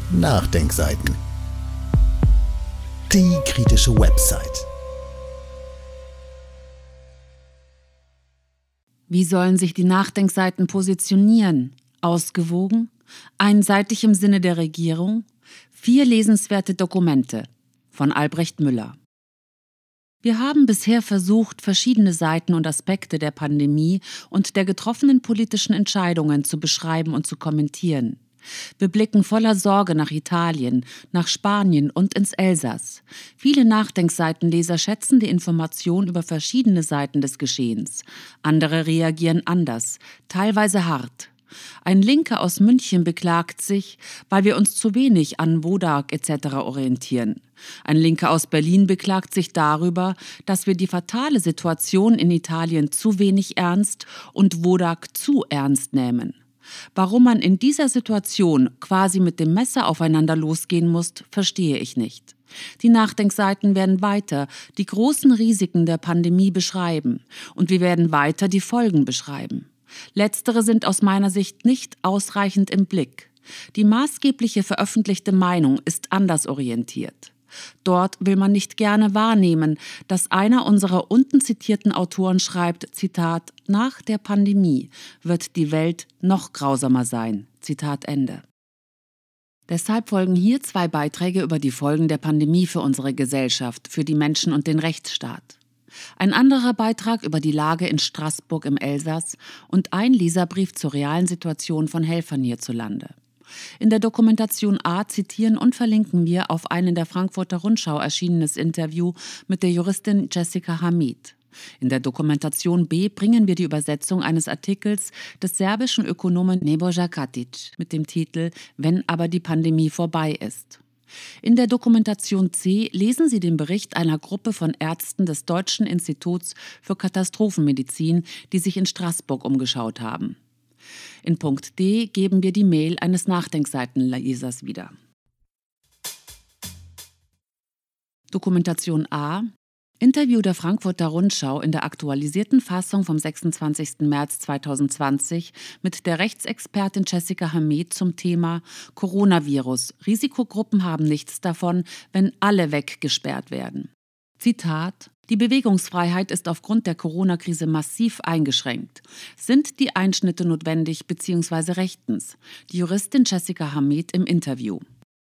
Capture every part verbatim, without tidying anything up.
Nachdenkseiten. Die kritische Website. Wie sollen sich die Nachdenkseiten positionieren? Ausgewogen? Einseitig im Sinne der Regierung? Vier lesenswerte Dokumente von Albrecht Müller. Wir haben bisher versucht, verschiedene Seiten und Aspekte der Pandemie und der getroffenen politischen Entscheidungen zu beschreiben und zu kommentieren. Wir blicken voller Sorge nach Italien, nach Spanien und ins Elsass. Viele Nachdenkseitenleser schätzen die Information über verschiedene Seiten des Geschehens. Andere reagieren anders, teilweise hart. Ein Linker aus München beklagt sich, weil wir uns zu wenig an Wodak et cetera orientieren. Ein Linker aus Berlin beklagt sich darüber, dass wir die fatale Situation in Italien zu wenig ernst und Wodak zu ernst nehmen. Warum man in dieser Situation quasi mit dem Messer aufeinander losgehen muss, verstehe ich nicht. Die Nachdenkseiten werden weiter die großen Risiken der Pandemie beschreiben und wir werden weiter die Folgen beschreiben. Letztere sind aus meiner Sicht nicht ausreichend im Blick. Die maßgebliche veröffentlichte Meinung ist anders orientiert. Dort will man nicht gerne wahrnehmen, dass einer unserer unten zitierten Autoren schreibt, Zitat, nach der Pandemie wird die Welt noch grausamer sein. Zitat Ende. Deshalb folgen hier zwei Beiträge über die Folgen der Pandemie für unsere Gesellschaft, für die Menschen und den Rechtsstaat. Ein anderer Beitrag über die Lage in Straßburg im Elsass und ein Leserbrief zur realen Situation von Helfern hierzulande. In der Dokumentation A zitieren und verlinken wir auf ein in der Frankfurter Rundschau erschienenes Interview mit der Juristin Jessica Hamid. In der Dokumentation B bringen wir die Übersetzung eines Artikels des serbischen Ökonomen Nebojša Katić mit dem Titel »Wenn aber die Pandemie vorbei ist«. In der Dokumentation C lesen Sie den Bericht einer Gruppe von Ärzten des Deutschen Instituts für Katastrophenmedizin, die sich in Straßburg umgeschaut haben. In Punkt D geben wir die Mail eines Nachdenkseitenlesers wieder. Dokumentation A. Interview der Frankfurter Rundschau in der aktualisierten Fassung vom sechsundzwanzigsten März zweitausendzwanzig mit der Rechtsexpertin Jessica Hamid zum Thema Coronavirus. Risikogruppen haben nichts davon, wenn alle weggesperrt werden. Zitat: Die Bewegungsfreiheit ist aufgrund der Corona-Krise massiv eingeschränkt. Sind die Einschnitte notwendig bzw. rechtens? Die Juristin Jessica Hamid im Interview.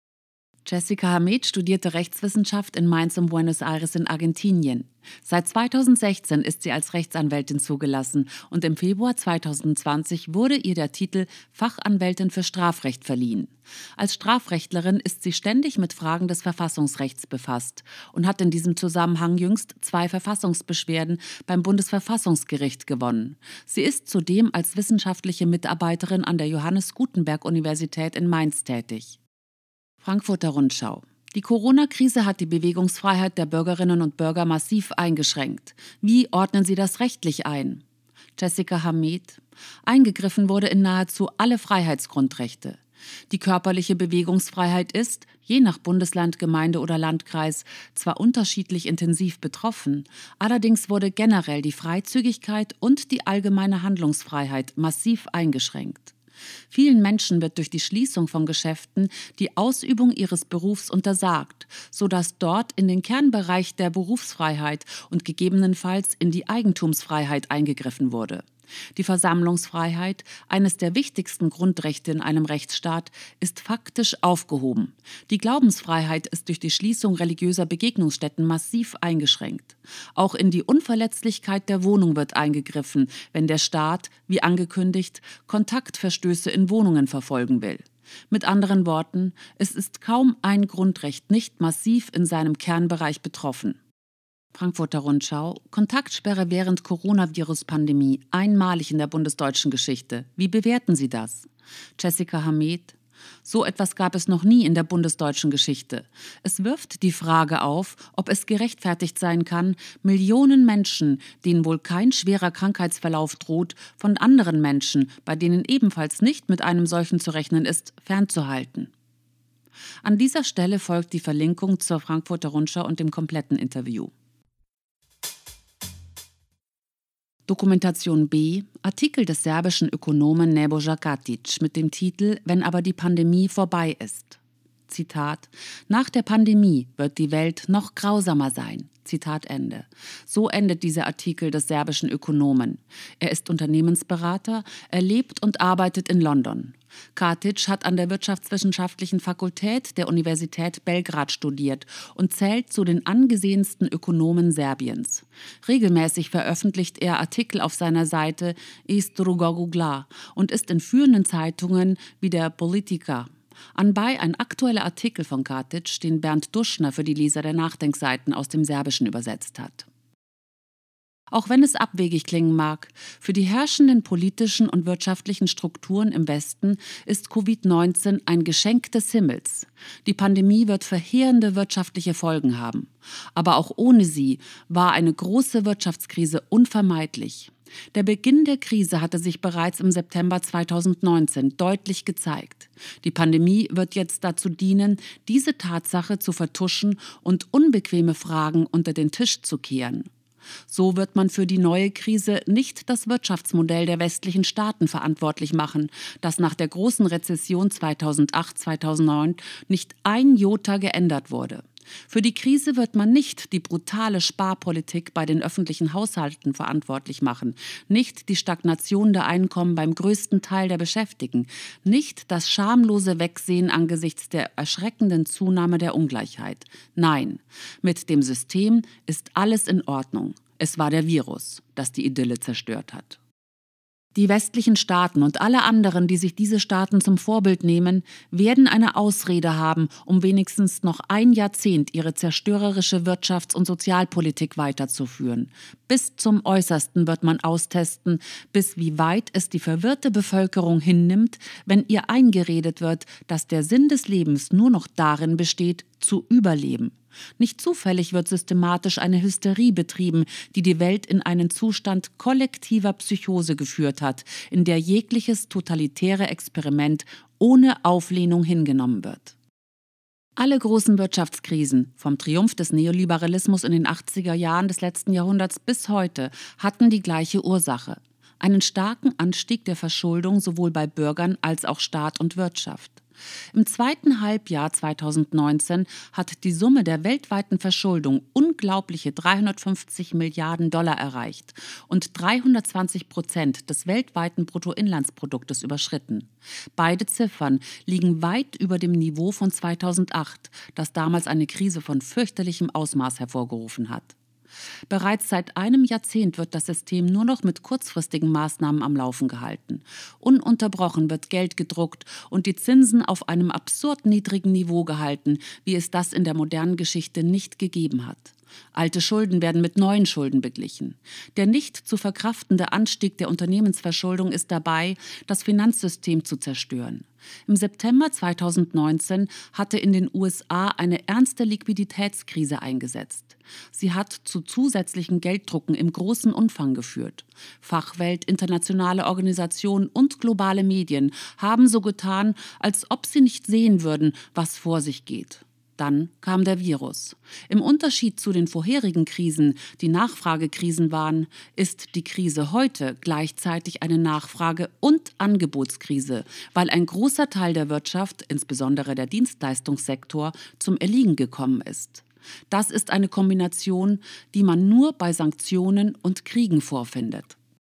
Jessica Hamid studierte Rechtswissenschaft in Mainz und Buenos Aires in Argentinien. Seit zweitausendsechzehn ist sie als Rechtsanwältin zugelassen und im Februar zweitausendzwanzig wurde ihr der Titel Fachanwältin für Strafrecht verliehen. Als Strafrechtlerin ist sie ständig mit Fragen des Verfassungsrechts befasst und hat in diesem Zusammenhang jüngst zwei Verfassungsbeschwerden beim Bundesverfassungsgericht gewonnen. Sie ist zudem als wissenschaftliche Mitarbeiterin an der Johannes Gutenberg Universität in Mainz tätig. Frankfurter Rundschau. Die Corona-Krise hat die Bewegungsfreiheit der Bürgerinnen und Bürger massiv eingeschränkt. Wie ordnen Sie das rechtlich ein? Jessica Hamid. Eingegriffen wurde in nahezu alle Freiheitsgrundrechte. Die körperliche Bewegungsfreiheit ist, je nach Bundesland, Gemeinde oder Landkreis, zwar unterschiedlich intensiv betroffen, allerdings wurde generell die Freizügigkeit und die allgemeine Handlungsfreiheit massiv eingeschränkt. Vielen Menschen wird durch die Schließung von Geschäften die Ausübung ihres Berufs untersagt, sodass dort in den Kernbereich der Berufsfreiheit und gegebenenfalls in die Eigentumsfreiheit eingegriffen wurde. Die Versammlungsfreiheit, eines der wichtigsten Grundrechte in einem Rechtsstaat, ist faktisch aufgehoben. Die Glaubensfreiheit ist durch die Schließung religiöser Begegnungsstätten massiv eingeschränkt. Auch in die Unverletzlichkeit der Wohnung wird eingegriffen, wenn der Staat, wie angekündigt, Kontaktverstöße in Wohnungen verfolgen will. Mit anderen Worten, es ist kaum ein Grundrecht nicht massiv in seinem Kernbereich betroffen. Frankfurter Rundschau. Kontaktsperre während Coronavirus-Pandemie, einmalig in der bundesdeutschen Geschichte. Wie bewerten Sie das? Jessica Hamid. So etwas gab es noch nie in der bundesdeutschen Geschichte. Es wirft die Frage auf, ob es gerechtfertigt sein kann, Millionen Menschen, denen wohl kein schwerer Krankheitsverlauf droht, von anderen Menschen, bei denen ebenfalls nicht mit einem solchen zu rechnen ist, fernzuhalten. An dieser Stelle folgt die Verlinkung zur Frankfurter Rundschau und dem kompletten Interview. Dokumentation B, Artikel des serbischen Ökonomen Nebojša Katić mit dem Titel »Wenn aber die Pandemie vorbei ist«. Zitat: Nach der Pandemie wird die Welt noch grausamer sein. Zitat Ende. So endet dieser Artikel des serbischen Ökonomen. Er ist Unternehmensberater, er lebt und arbeitet in London. Katic hat an der Wirtschaftswissenschaftlichen Fakultät der Universität Belgrad studiert und zählt zu den angesehensten Ökonomen Serbiens. Regelmäßig veröffentlicht er Artikel auf seiner Seite Istrugogugla und ist in führenden Zeitungen wie der Politika. Anbei ein aktueller Artikel von Katic, den Bernd Duschner für die Leser der Nachdenkseiten aus dem Serbischen übersetzt hat. Auch wenn es abwegig klingen mag, für die herrschenden politischen und wirtschaftlichen Strukturen im Westen ist Covid neunzehn ein Geschenk des Himmels. Die Pandemie wird verheerende wirtschaftliche Folgen haben. Aber auch ohne sie war eine große Wirtschaftskrise unvermeidlich. Der Beginn der Krise hatte sich bereits im September zweitausendneunzehn deutlich gezeigt. Die Pandemie wird jetzt dazu dienen, diese Tatsache zu vertuschen und unbequeme Fragen unter den Tisch zu kehren. So wird man für die neue Krise nicht das Wirtschaftsmodell der westlichen Staaten verantwortlich machen, das nach der großen Rezession zweitausendacht zweitausendneun nicht ein Jota geändert wurde. Für die Krise wird man nicht die brutale Sparpolitik bei den öffentlichen Haushalten verantwortlich machen, nicht die Stagnation der Einkommen beim größten Teil der Beschäftigten, nicht das schamlose Wegsehen angesichts der erschreckenden Zunahme der Ungleichheit. Nein, mit dem System ist alles in Ordnung. Es war der Virus, das die Idylle zerstört hat. Die westlichen Staaten und alle anderen, die sich diese Staaten zum Vorbild nehmen, werden eine Ausrede haben, um wenigstens noch ein Jahrzehnt ihre zerstörerische Wirtschafts- und Sozialpolitik weiterzuführen. Bis zum Äußersten wird man austesten, bis wie weit es die verwirrte Bevölkerung hinnimmt, wenn ihr eingeredet wird, dass der Sinn des Lebens nur noch darin besteht, zu überleben. Nicht zufällig wird systematisch eine Hysterie betrieben, die die Welt in einen Zustand kollektiver Psychose geführt hat, in der jegliches totalitäre Experiment ohne Auflehnung hingenommen wird. Alle großen Wirtschaftskrisen, vom Triumph des Neoliberalismus in den achtziger Jahren des letzten Jahrhunderts bis heute, hatten die gleiche Ursache: einen starken Anstieg der Verschuldung sowohl bei Bürgern als auch Staat und Wirtschaft. Im zweiten Halbjahr zweitausendneunzehn hat die Summe der weltweiten Verschuldung unglaubliche dreihundertfünfzig Milliarden Dollar erreicht und dreihundertzwanzig Prozent des weltweiten Bruttoinlandsproduktes überschritten. Beide Ziffern liegen weit über dem Niveau von zweitausendacht, das damals eine Krise von fürchterlichem Ausmaß hervorgerufen hat. Bereits seit einem Jahrzehnt wird das System nur noch mit kurzfristigen Maßnahmen am Laufen gehalten. Ununterbrochen wird Geld gedruckt und die Zinsen auf einem absurd niedrigen Niveau gehalten, wie es das in der modernen Geschichte nicht gegeben hat. Alte Schulden werden mit neuen Schulden beglichen. Der nicht zu verkraftende Anstieg der Unternehmensverschuldung ist dabei, das Finanzsystem zu zerstören. Im September zweitausendneunzehn hatte in den U S A eine ernste Liquiditätskrise eingesetzt. Sie hat zu zusätzlichen Gelddrucken im großen Umfang geführt. Fachwelt, internationale Organisationen und globale Medien haben so getan, als ob sie nicht sehen würden, was vor sich geht. Dann kam der Virus. Im Unterschied zu den vorherigen Krisen, die Nachfragekrisen waren, ist die Krise heute gleichzeitig eine Nachfrage- und Angebotskrise, weil ein großer Teil der Wirtschaft, insbesondere der Dienstleistungssektor, zum Erliegen gekommen ist. Das ist eine Kombination, die man nur bei Sanktionen und Kriegen vorfindet.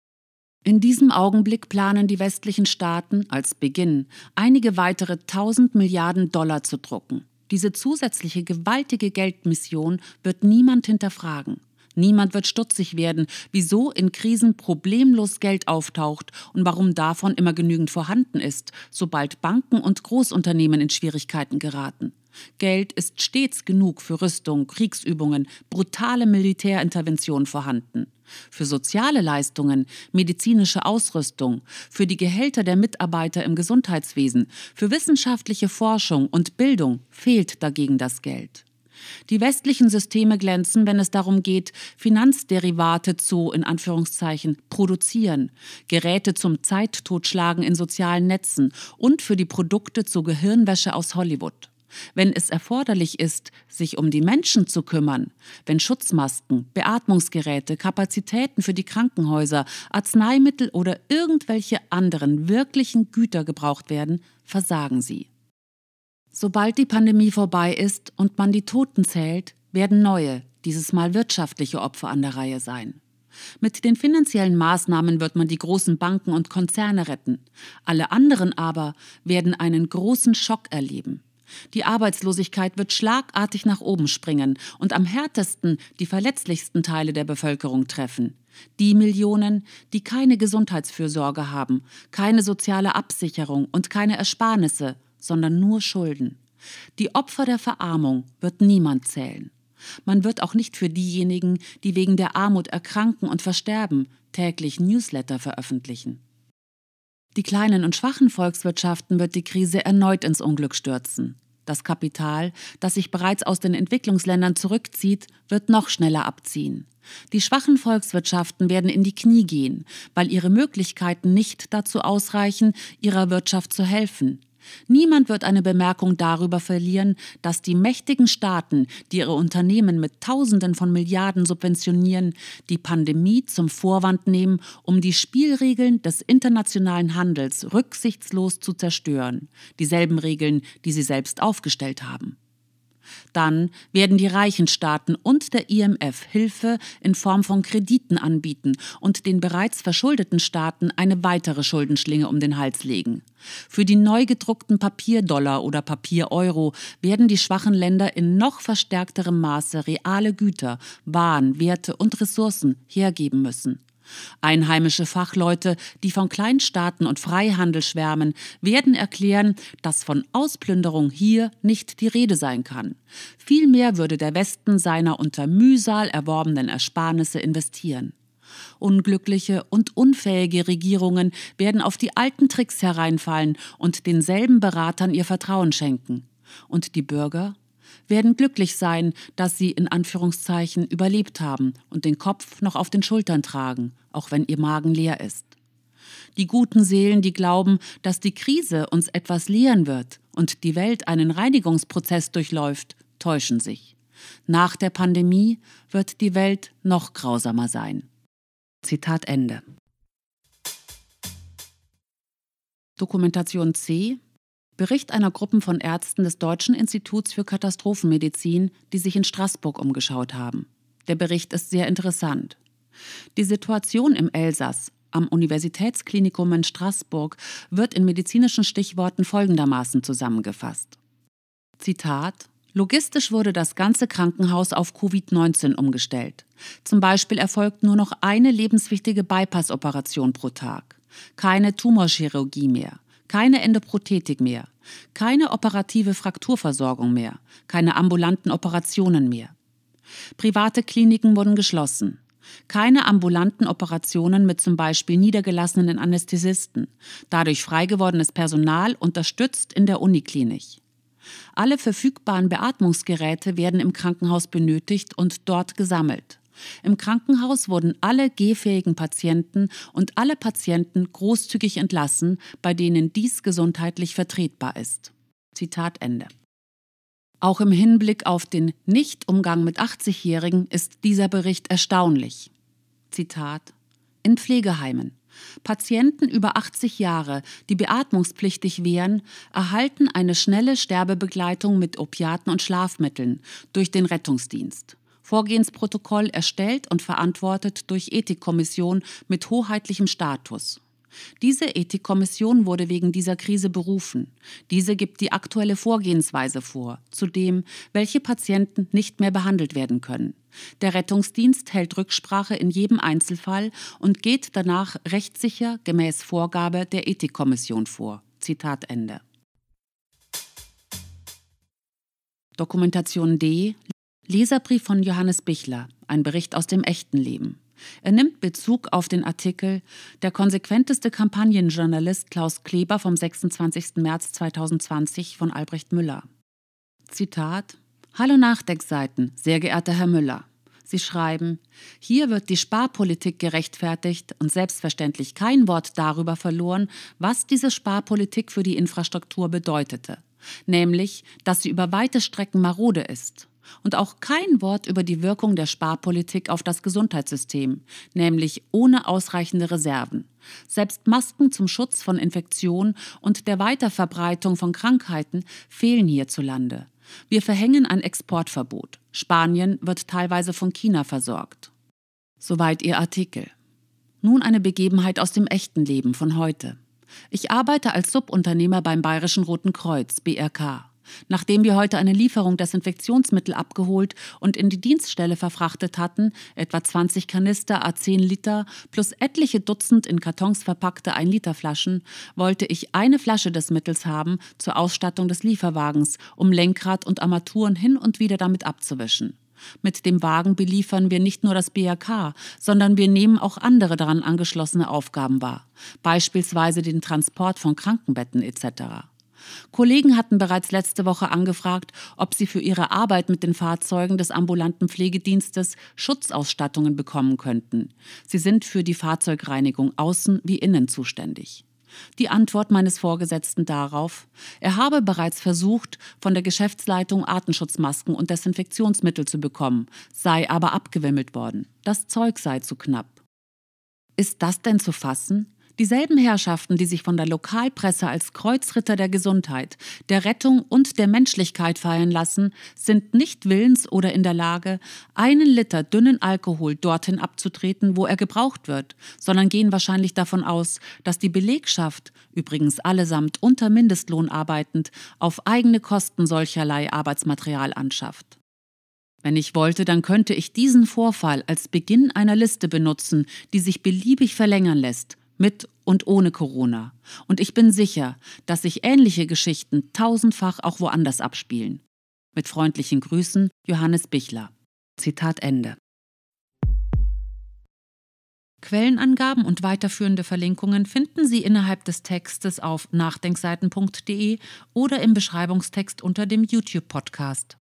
In diesem Augenblick planen die westlichen Staaten als Beginn, einige weitere tausend Milliarden Dollar zu drucken. Diese zusätzliche gewaltige Geldmission wird niemand hinterfragen. Niemand wird stutzig werden, wieso in Krisen problemlos Geld auftaucht und warum davon immer genügend vorhanden ist, sobald Banken und Großunternehmen in Schwierigkeiten geraten. Geld ist stets genug für Rüstung, Kriegsübungen, brutale Militärinterventionen vorhanden. Für soziale Leistungen, medizinische Ausrüstung, für die Gehälter der Mitarbeiter im Gesundheitswesen, für wissenschaftliche Forschung und Bildung fehlt dagegen das Geld. Die westlichen Systeme glänzen, wenn es darum geht, Finanzderivate zu, in Anführungszeichen, produzieren, Geräte zum Zeittotschlagen in sozialen Netzen und für die Produkte zur Gehirnwäsche aus Hollywood. Wenn es erforderlich ist, sich um die Menschen zu kümmern, wenn Schutzmasken, Beatmungsgeräte, Kapazitäten für die Krankenhäuser, Arzneimittel oder irgendwelche anderen wirklichen Güter gebraucht werden, versagen sie. Sobald die Pandemie vorbei ist und man die Toten zählt, werden neue, dieses Mal wirtschaftliche Opfer an der Reihe sein. Mit den finanziellen Maßnahmen wird man die großen Banken und Konzerne retten. Alle anderen aber werden einen großen Schock erleben. Die Arbeitslosigkeit wird schlagartig nach oben springen und am härtesten die verletzlichsten Teile der Bevölkerung treffen. Die Millionen, die keine Gesundheitsfürsorge haben, keine soziale Absicherung und keine Ersparnisse, sondern nur Schulden. Die Opfer der Verarmung wird niemand zählen. Man wird auch nicht für diejenigen, die wegen der Armut erkranken und versterben, täglich Newsletter veröffentlichen. Die kleinen und schwachen Volkswirtschaften wird die Krise erneut ins Unglück stürzen. Das Kapital, das sich bereits aus den Entwicklungsländern zurückzieht, wird noch schneller abziehen. Die schwachen Volkswirtschaften werden in die Knie gehen, weil ihre Möglichkeiten nicht dazu ausreichen, ihrer Wirtschaft zu helfen. Niemand wird eine Bemerkung darüber verlieren, dass die mächtigen Staaten, die ihre Unternehmen mit Tausenden von Milliarden subventionieren, die Pandemie zum Vorwand nehmen, um die Spielregeln des internationalen Handels rücksichtslos zu zerstören, dieselben Regeln, die sie selbst aufgestellt haben. Dann werden die reichen Staaten und der I M F Hilfe in Form von Krediten anbieten und den bereits verschuldeten Staaten eine weitere Schuldenschlinge um den Hals legen. Für die neu gedruckten Papierdollar oder Papiereuro werden die schwachen Länder in noch verstärkterem Maße reale Güter, Waren, Werte und Ressourcen hergeben müssen. Einheimische Fachleute, die von Kleinstaaten und Freihandel schwärmen, werden erklären, dass von Ausplünderung hier nicht die Rede sein kann. Vielmehr würde der Westen seiner unter Mühsal erworbenen Ersparnisse investieren. Unglückliche und unfähige Regierungen werden auf die alten Tricks hereinfallen und denselben Beratern ihr Vertrauen schenken. Und die Bürger werden glücklich sein, dass sie in Anführungszeichen überlebt haben und den Kopf noch auf den Schultern tragen, auch wenn ihr Magen leer ist. Die guten Seelen, die glauben, dass die Krise uns etwas lehren wird und die Welt einen Reinigungsprozess durchläuft, täuschen sich. Nach der Pandemie wird die Welt noch grausamer sein. Zitat Ende. Dokumentation C. Bericht einer Gruppe von Ärzten des Deutschen Instituts für Katastrophenmedizin, die sich in Straßburg umgeschaut haben. Der Bericht ist sehr interessant. Die Situation im Elsass, am Universitätsklinikum in Straßburg, wird in medizinischen Stichworten folgendermaßen zusammengefasst. Zitat: Logistisch wurde das ganze Krankenhaus auf Covid neunzehn umgestellt. Zum Beispiel erfolgt nur noch eine lebenswichtige Bypass-Operation pro Tag. Keine Tumorchirurgie mehr. Keine Endoprothetik mehr, keine operative Frakturversorgung mehr, keine ambulanten Operationen mehr. Private Kliniken wurden geschlossen. Keine ambulanten Operationen mit zum Beispiel niedergelassenen Anästhesisten. Dadurch frei gewordenes Personal unterstützt in der Uniklinik. Alle verfügbaren Beatmungsgeräte werden im Krankenhaus benötigt und dort gesammelt. Im Krankenhaus wurden alle gehfähigen Patienten und alle Patienten großzügig entlassen, bei denen dies gesundheitlich vertretbar ist. Zitat Ende. Auch im Hinblick auf den Nichtumgang mit achtzigjährigen ist dieser Bericht erstaunlich. Zitat: In Pflegeheimen. Patienten über achtzig Jahre, die beatmungspflichtig wären, erhalten eine schnelle Sterbebegleitung mit Opiaten und Schlafmitteln durch den Rettungsdienst. Vorgehensprotokoll erstellt und verantwortet durch Ethikkommission mit hoheitlichem Status. Diese Ethikkommission wurde wegen dieser Krise berufen. Diese gibt die aktuelle Vorgehensweise vor, zudem, welche Patienten nicht mehr behandelt werden können. Der Rettungsdienst hält Rücksprache in jedem Einzelfall und geht danach rechtssicher gemäß Vorgabe der Ethikkommission vor. Zitat Ende. Dokumentation D. Leserbrief von Johannes Bichler, ein Bericht aus dem echten Leben. Er nimmt Bezug auf den Artikel Der konsequenteste Kampagnenjournalist Klaus Kleber vom sechsundzwanzigsten März zweitausendzwanzig von Albrecht Müller. Zitat: Hallo Nachdenkseiten, sehr geehrter Herr Müller. Sie schreiben, hier wird die Sparpolitik gerechtfertigt und selbstverständlich kein Wort darüber verloren, was diese Sparpolitik für die Infrastruktur bedeutete. Nämlich, dass sie über weite Strecken marode ist. Und auch kein Wort über die Wirkung der Sparpolitik auf das Gesundheitssystem, nämlich ohne ausreichende Reserven. Selbst Masken zum Schutz von Infektionen und der Weiterverbreitung von Krankheiten fehlen hierzulande. Wir verhängen ein Exportverbot. Spanien wird teilweise von China versorgt. Soweit Ihr Artikel. Nun eine Begebenheit aus dem echten Leben von heute. Ich arbeite als Subunternehmer beim Bayerischen Roten Kreuz, B R K. Nachdem wir heute eine Lieferung Desinfektionsmittel abgeholt und in die Dienststelle verfrachtet hatten, etwa zwanzig Kanister à zehn Liter plus etliche Dutzend in Kartons verpackte ein Liter Flaschen, wollte ich eine Flasche des Mittels haben zur Ausstattung des Lieferwagens, um Lenkrad und Armaturen hin und wieder damit abzuwischen. Mit dem Wagen beliefern wir nicht nur das B R K, sondern wir nehmen auch andere daran angeschlossene Aufgaben wahr, beispielsweise den Transport von Krankenbetten et cetera. Kollegen hatten bereits letzte Woche angefragt, ob sie für ihre Arbeit mit den Fahrzeugen des ambulanten Pflegedienstes Schutzausstattungen bekommen könnten. Sie sind für die Fahrzeugreinigung außen wie innen zuständig. Die Antwort meines Vorgesetzten darauf: Er habe bereits versucht, von der Geschäftsleitung Atemschutzmasken und Desinfektionsmittel zu bekommen, sei aber abgewimmelt worden. Das Zeug sei zu knapp. Ist das denn zu fassen? Dieselben Herrschaften, die sich von der Lokalpresse als Kreuzritter der Gesundheit, der Rettung und der Menschlichkeit feiern lassen, sind nicht willens oder in der Lage, einen Liter dünnen Alkohol dorthin abzutreten, wo er gebraucht wird, sondern gehen wahrscheinlich davon aus, dass die Belegschaft, übrigens allesamt unter Mindestlohn arbeitend, auf eigene Kosten solcherlei Arbeitsmaterial anschafft. Wenn ich wollte, dann könnte ich diesen Vorfall als Beginn einer Liste benutzen, die sich beliebig verlängern lässt, mit und ohne Corona. Und ich bin sicher, dass sich ähnliche Geschichten tausendfach auch woanders abspielen. Mit freundlichen Grüßen, Johannes Bichler. Zitat Ende. Quellenangaben und weiterführende Verlinkungen finden Sie innerhalb des Textes auf nachdenkseiten punkt de oder im Beschreibungstext unter dem YouTube-Podcast.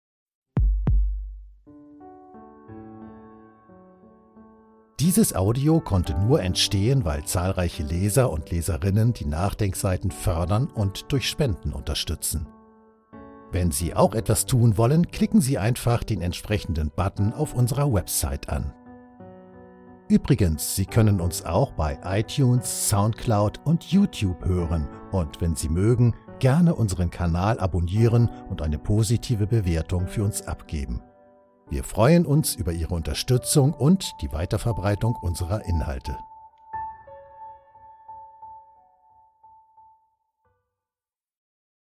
Dieses Audio konnte nur entstehen, weil zahlreiche Leser und Leserinnen die Nachdenkseiten fördern und durch Spenden unterstützen. Wenn Sie auch etwas tun wollen, klicken Sie einfach den entsprechenden Button auf unserer Website an. Übrigens, Sie können uns auch bei iTunes, Soundcloud und YouTube hören und, wenn Sie mögen, gerne unseren Kanal abonnieren und eine positive Bewertung für uns abgeben. Wir freuen uns über Ihre Unterstützung und die Weiterverbreitung unserer Inhalte.